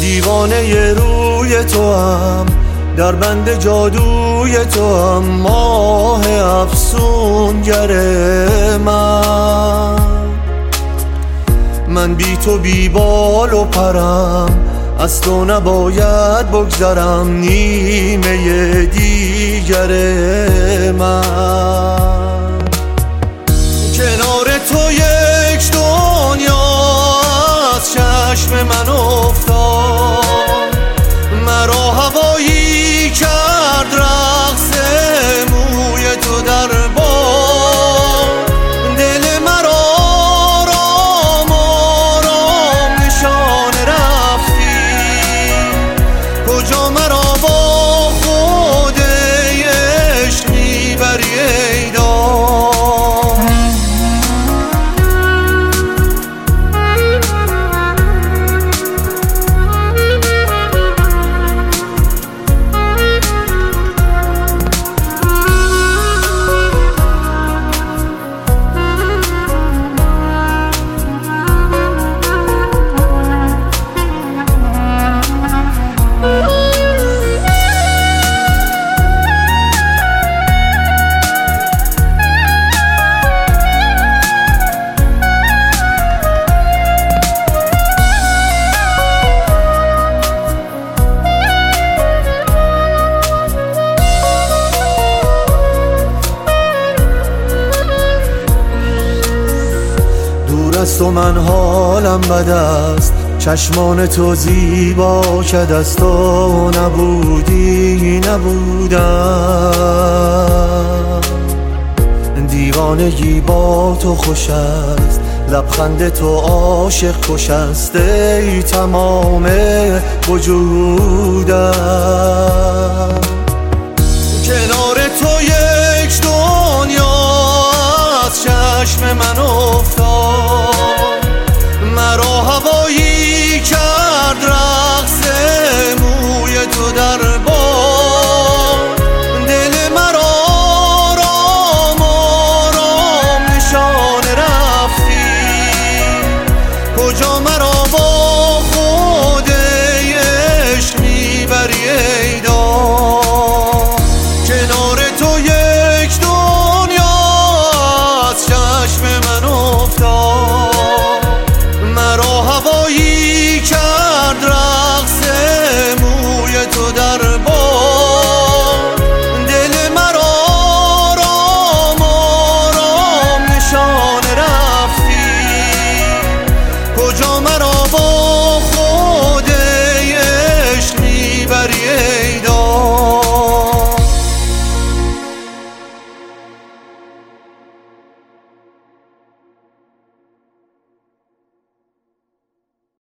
دیوانه روی تو هم، در بند جادوی تو هم، ماه افسونگر من بی تو بی بال و پرم، از تو نباید بگذرم نیمه دیگر من. کنار تو یک دنیا از چشم من افتاد، مرا هوایی کرد رقص موی تو در باد. دل مرا آرام آرام نشان رفتی، کجا مرا با خود عشق میبری ای داد. از تو من حالم بد است، چشمان تو زیبا شد، از تو نبودی نبودم. دیوانگی با تو خوش است، لبخند تو عاشق کش است، ای تمام وجودم. کنار تو یک دنیا از چشم من افتاد،